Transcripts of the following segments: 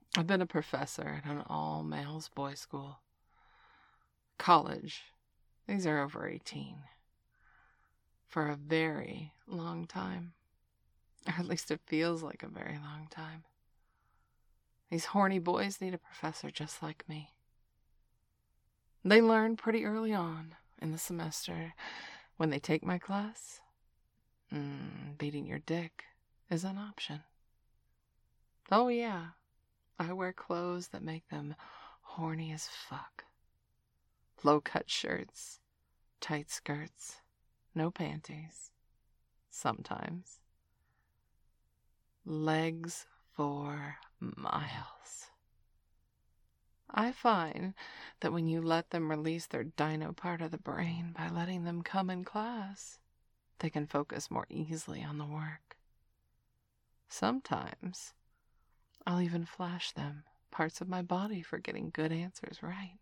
I've been a professor at an all-males boys' school. College. These are over 18. For a very long time. Or at least it feels like a very long time. These horny boys need a professor just like me. They learn pretty early on in the semester when they take my class. Beating your dick is an option. Oh yeah, I wear clothes that make them horny as fuck. Low-cut shirts, tight skirts, no panties. Sometimes. Legs for miles. I find that when you let them release their dino part of the brain by letting them come in class, they can focus more easily on the work. Sometimes, I'll even flash them parts of my body for getting good answers right.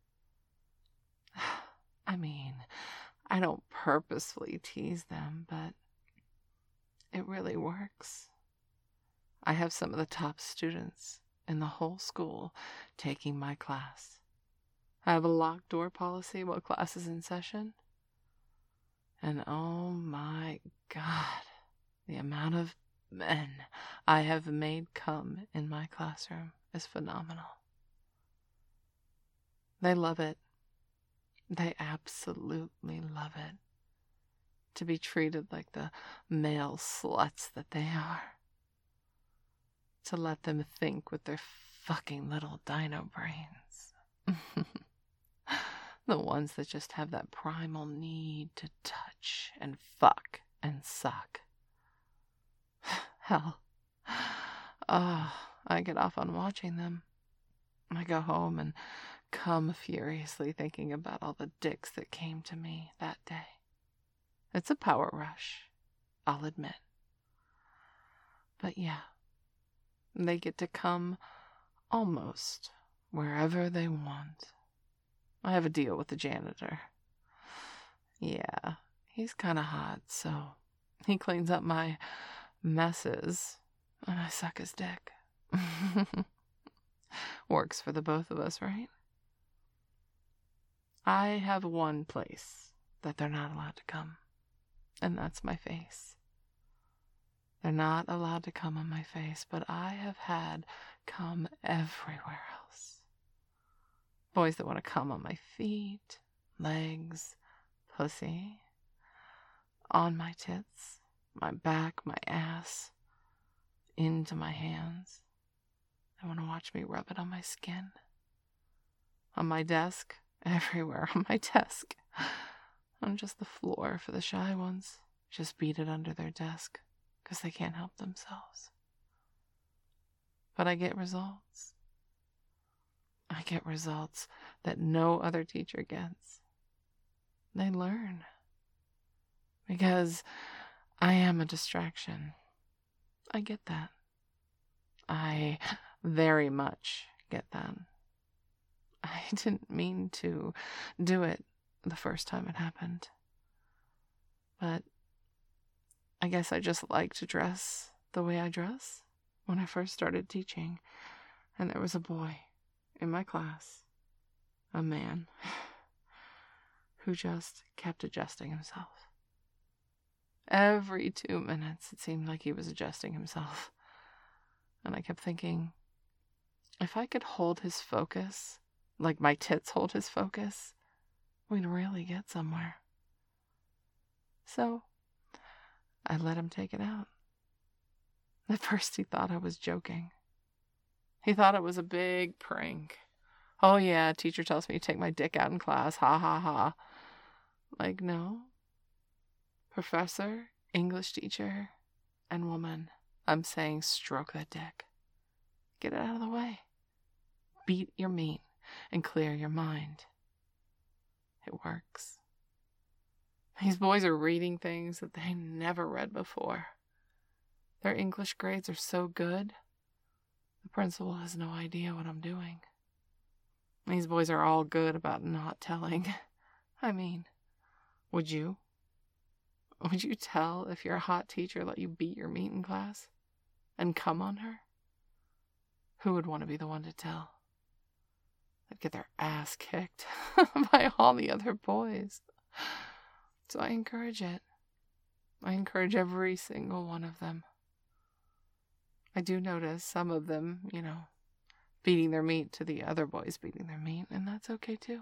I mean, I don't purposefully tease them, but it really works. I have some of the top students in the whole school taking my class. I have a locked door policy while class is in session. And oh my God, the amount of men I have made come in my classroom is phenomenal. They love it. They absolutely love it. To be treated like the male sluts that they are. To let them think with their fucking little dino brains. The ones that just have that primal need to touch and fuck and suck. Hell. I get off on watching them. I go home and come furiously thinking about all the dicks that came to me that day. It's a power rush, I'll admit. But yeah, they get to come almost wherever they want. I have a deal with the janitor. Yeah, he's kind of hot, so he cleans up my messes and I suck his dick. Works for the both of us, right? I have one place that they're not allowed to come, and that's my face. They're not allowed to come on my face, but I have had come everywhere else. Boys that want to come on my feet, legs, pussy, on my tits, my back, my ass, into my hands. They want to watch me rub it on my skin, on my desk, everywhere on my desk. On just the floor for the shy ones. Just beat it under their desk because they can't help themselves. But I get results. I get results that no other teacher gets. They learn. Because I am a distraction. I get that. I very much get that. I didn't mean to do it the first time it happened. But I guess I just like to dress the way I dress when I first started teaching. And there was a boy in my class, a man, who just kept adjusting himself. Every 2 minutes, it seemed like he was adjusting himself. And I kept thinking, if I could hold his focus, like my tits hold his focus, we'd really get somewhere. So, I let him take it out. At first, he thought I was joking. He thought it was a big prank. Oh yeah, teacher tells me to take my dick out in class, ha ha ha. Like, no. Professor, English teacher, and woman, I'm saying stroke that dick. Get it out of the way. Beat your meat and clear your mind. It works. These boys are reading things that they never read before. Their English grades are so good, the principal has no idea what I'm doing. These boys are all good about not telling. I mean, would you? Would you tell if your hot teacher let you beat your meat in class? And come on her? Who would want to be the one to tell? They'd get their ass kicked by all the other boys. So I encourage it. I encourage every single one of them. I do notice some of them, beating their meat to the other boys beating their meat, and that's okay too.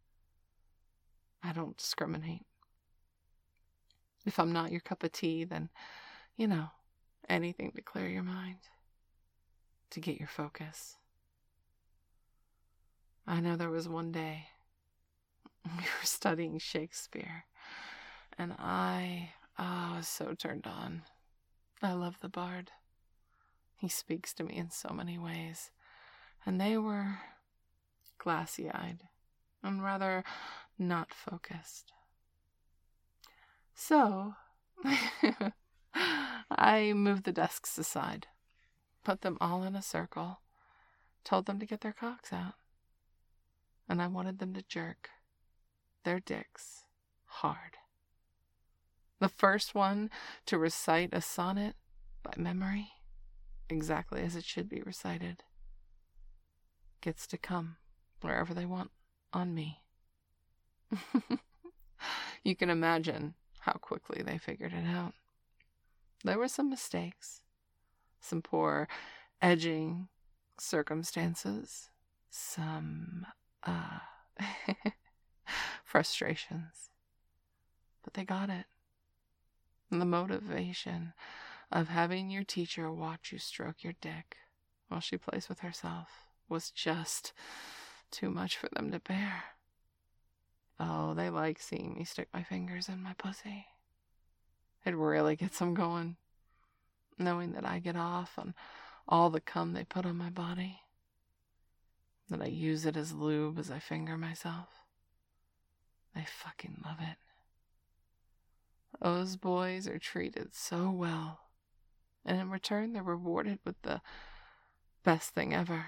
I don't discriminate. If I'm not your cup of tea, then, anything to clear your mind, to get your focus. I know there was one day we were studying Shakespeare, and I was so turned on. I love the Bard. He speaks to me in so many ways, and they were glassy-eyed and rather not focused. So, I moved the desks aside, put them all in a circle, told them to get their cocks out, and I wanted them to jerk their dicks hard. The first one to recite a sonnet by memory, exactly as it should be recited, gets to come wherever they want on me. You can imagine how quickly they figured it out. There were some mistakes, some poor edging circumstances, some frustrations, but they got it. And the motivation of having your teacher watch you stroke your dick while she plays with herself was just too much for them to bear. Oh, they like seeing me stick my fingers in my pussy. It really gets them going, knowing that I get off on all the cum they put on my body, that I use it as lube as I finger myself. They fucking love it. Those boys are treated so well, and in return they're rewarded with the best thing ever.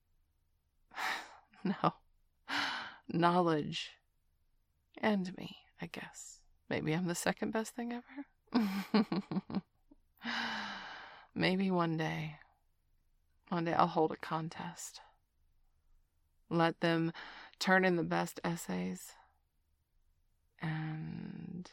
No, knowledge. And me, I guess. Maybe I'm the second best thing ever. Maybe one day I'll hold a contest. Let them turn in the best essays. And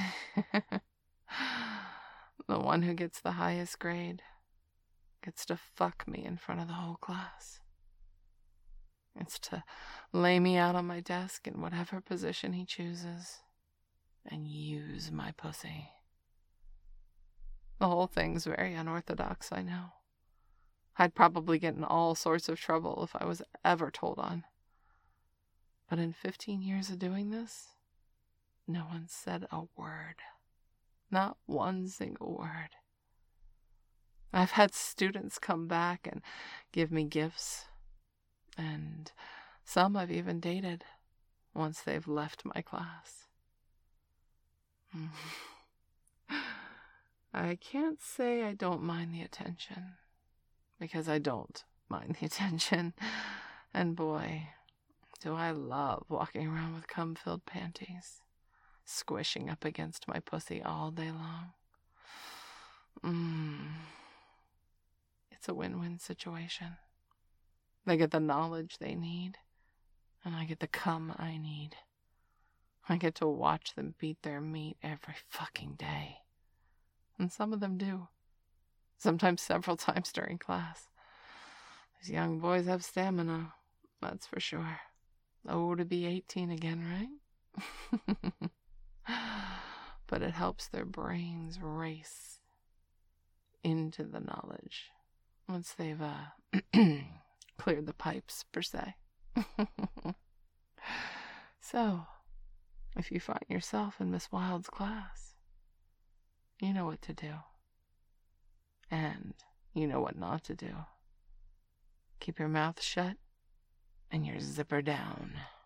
the one who gets the highest grade gets to fuck me in front of the whole class. It's to lay me out on my desk in whatever position he chooses and use my pussy. The whole thing's very unorthodox, I know. I'd probably get in all sorts of trouble if I was ever told on. But in 15 years of doing this, no one said a word. Not one single word. I've had students come back and give me gifts. And some I've even dated once they've left my class. I can't say I don't mind the attention, because I don't mind the attention. And boy, do I love walking around with cum-filled panties, squishing up against my pussy all day long. It's a win-win situation. They get the knowledge they need, and I get the cum I need. I get to watch them beat their meat every fucking day. And some of them do. Sometimes several times during class. These young boys have stamina, that's for sure. Oh, to be 18 again, right? But it helps their brains race into the knowledge once they've cleared the pipes, per se. So, if you find yourself in Miss Wilde's class, you know what to do. And you know what not to do. Keep your mouth shut and your zipper down.